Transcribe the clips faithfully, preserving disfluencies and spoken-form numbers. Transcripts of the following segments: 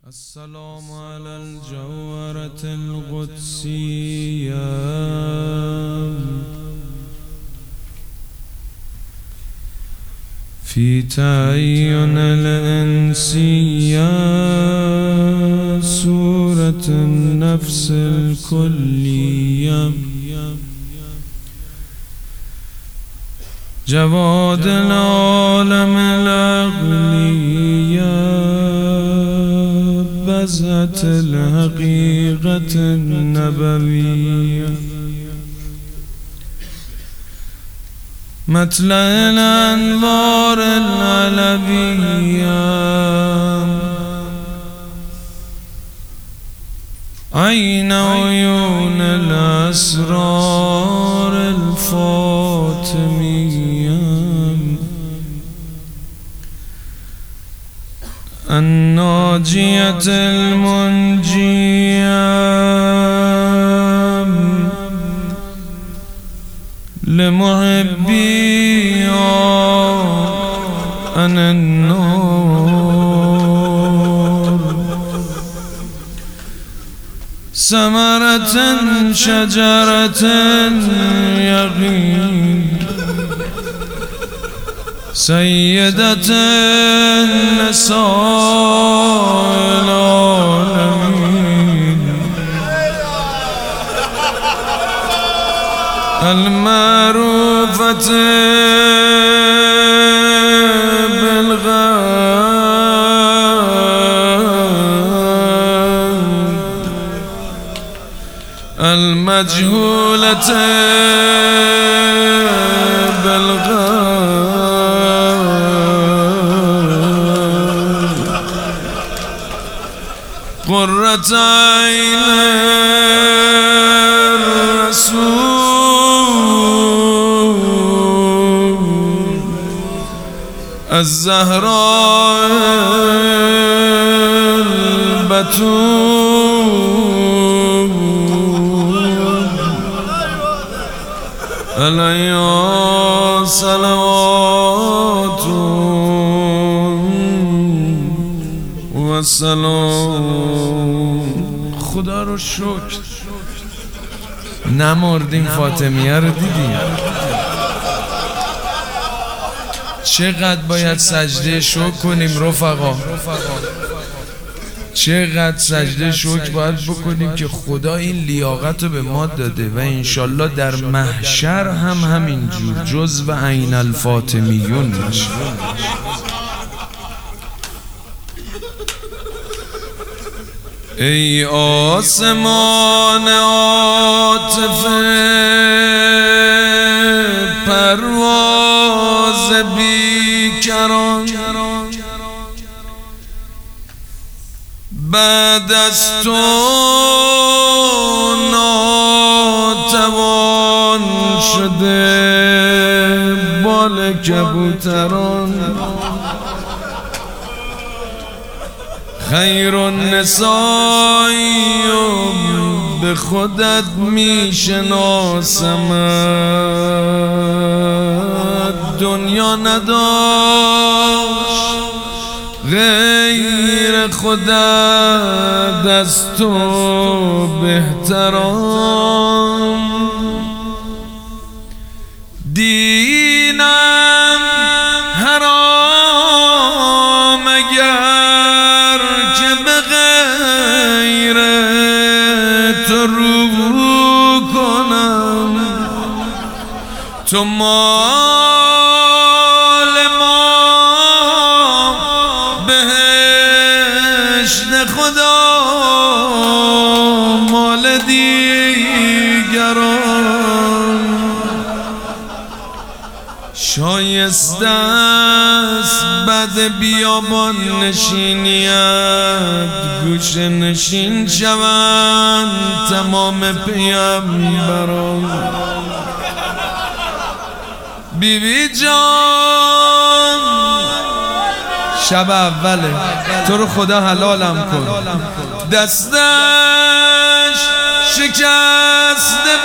السلام على الجوهرة القدسية في تعين الإنسية سورة النفس الكلية جواد العالم العقلية بزهة الحقيقة النبوية مطلع الأنوار العلوية عين عيون الأسرار الفاطمية الناجية المنجية لمحبي أنا النور ثمرة شجرة يقين سيدة النساء العالمين المعروفة بالغيب المجهولة بالغيب قرة عين الرسول الزهراء البتول عليها صلوات و سلام. خدا رو شکر نمردیم، فاطمیه رو دیدیم. چقدر باید سجده شکر کنیم رفقا، چقدر سجده شکر باید بکنیم که خدا این لیاقت رو به ما داده و انشالله در محشر هم همینجور جزو عین الفاطمیون میشه. ای آسمان عاطفه پرواز بیکران، بعد از تو ناتوان شده بال کبوتران. خیر النسائی به خودت میشناسمت، دنیا نداشت غیر خودت از تو بهتران. دینم حرام اگر که به غیر تو رو کنم، تو مال ما بهشت خدا مال دیگران. شایسته است بد بیابان نشینیت، گوش نشین شوند تمام پیامبران. بی بی جان شب اوله، تو رو خدا حلالم کن. دستش شکسته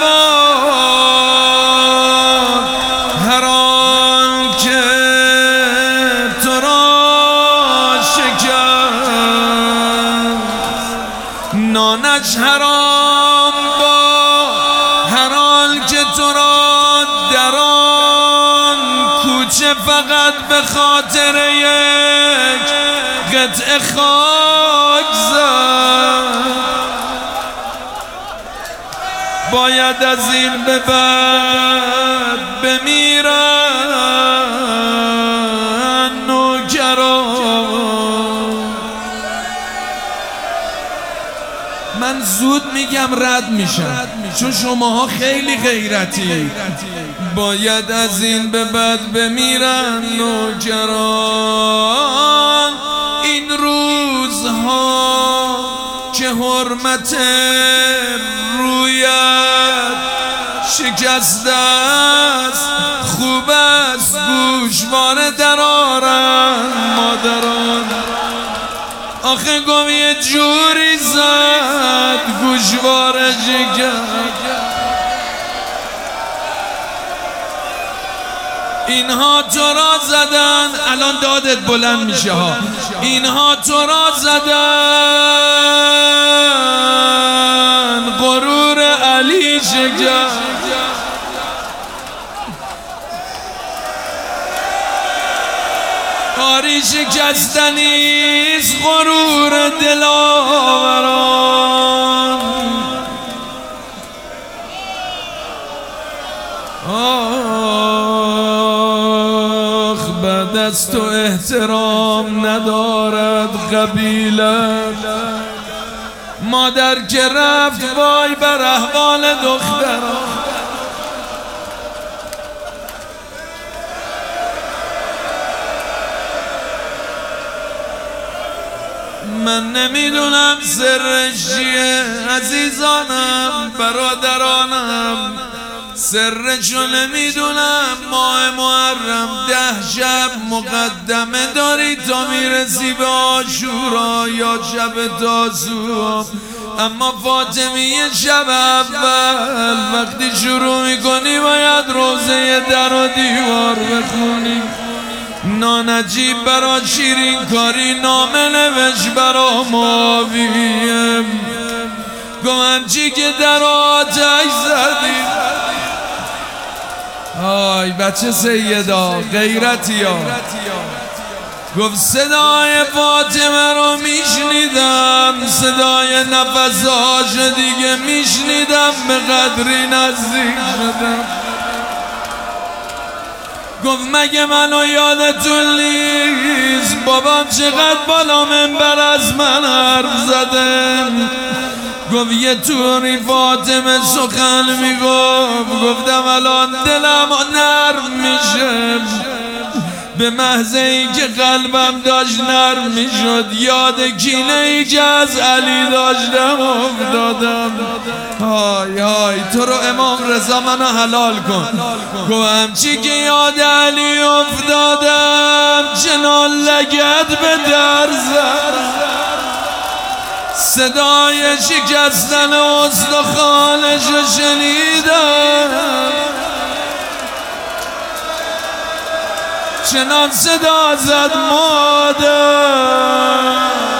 باد هر آن که تو را شکست. نانش حرام با هر حال که تو را در آن کوچه فقط به خاطر یک قطعه خاک زد. باید از این به بعد بمیرن نوکران. من زود میگم رد میشم چون شماها خیلی غیرتی. باید از این به بعد بمیرن نوکران. این روزها که حرمت رویت شکسته است، خوب است گوشواره در آرند مادران. آخه گم یه جوری زد گوشواره شکست. اینها تو را زدن، الان دادت بلند میشه ها. اینها تو را زدن غرور علی شکست. کاری شکستنیست غرور دلاوران. آخ بعد از تو احترام ندارد قبیله. مادر که رفت وای بر احوال دختران. من نمیدونم سرش چیه عزیزانم برادرانم، سرشو نمیدونم. ماه محرم ده شب مقدمه داری تا میرسی به عاشورا یا شب تاسوعا. اما فاطمی شب اول وقتی شروع میکنی باید روزه در و دیوار بخونی. نانجیب برا شیرین کاری نامه نوشت برا معاویه. گفتم چی که در آتش زدی. آی بچه سیدا غیرتی ها. گفت صدای فاطمه رو میشنیدم، صدای نفساشو دیگه میشنیدم، به قدری نزدیک شدم. گفت مگه منو یادتون نیست بابام چقدر بالا منبر از من حرف زدن. گفت یه طوری فاطمه سخن میگفت، گفتم الان دلم نرم میشه. به محض این که قلبم داشت نرم میشد یاد کینه ای که از علی داشتم افتادم. های های تو رو امام رضا منو حلال کن. گفتم چی که یاد علی افتادم چنان لگد به در زد. صدای شکستن استخوانش رو شنیدم، چنان صدا زد مادر،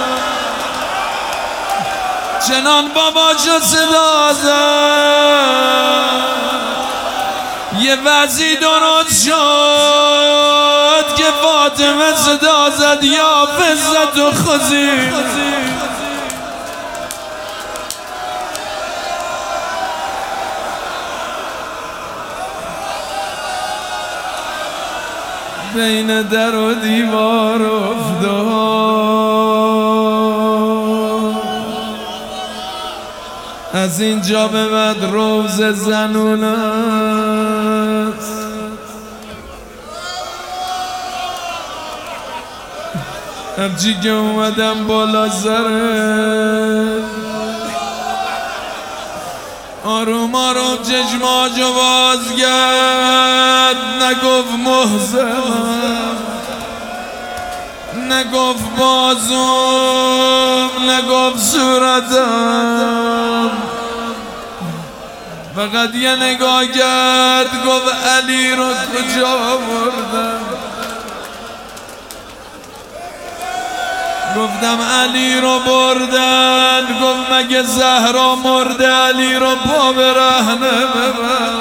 چنان باباشو صدا زد. یه وضعی درست شد که فاطمه صدا زد یا فزت و خزی. بین در و دیوار افتاد. از اینجا به بعد روز زنون است. همچی که اومدم بالا سره آروم آروم چشماشو باز کرد. نگفت محزنم، نگفت بازوم، نگفت صورتم، فقط یه نگاه کرد. گفت علی رو کجا بردم. گفتم علی رو بردن، گفت مگه زهرا مرده علی رو پا برهنه ببر.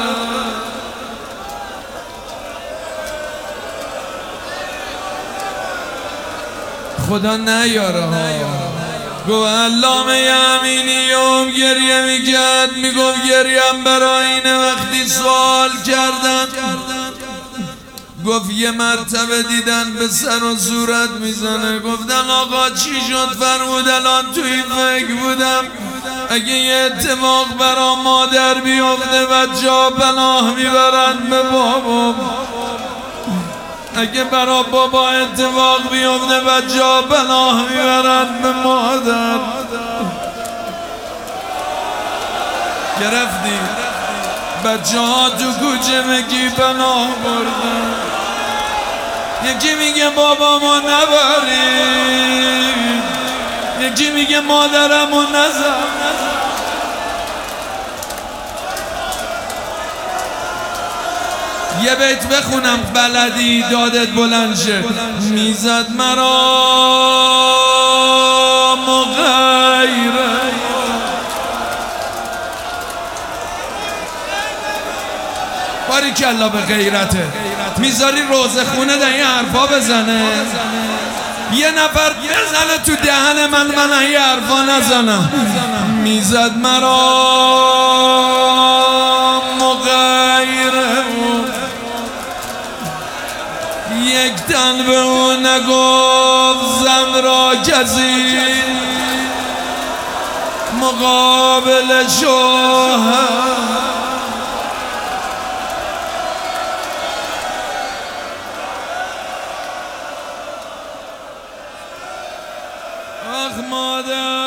خدا نیاره گفت علامه یمینیوم گریه میکرد، میگفت گریم برای اینه وقتی سوال کردن، گفت یه مرتبه دیدن به سر و صورت میزنه، گفتن آقا چی شد؟ فرمود الان توی فکر بودم اگه یه اتفاق برا مادر بیفته بچه ها پناه میبرن به بابا، اگه برا بابا اتفاق بیفته بچه ها پناه میبرن به مادر. گرفتی بچه ها تو کوچه مگی پناه بردن، یکی میگه بابامو نبرید، یکی میگه مادرمو نزن. یه بیت بخونم بلدی دادت بلند شه. میزد مرا مغیره، باریکلا به غیرته. میذاری روزه خونه در این حرفا بزنه، یه نفر بزنه تو دهن من من این حرفا نزنم. میزد مرا مغیره، یک تن به اون نگفت زن را کسی مقابل شوهر. آخ مادر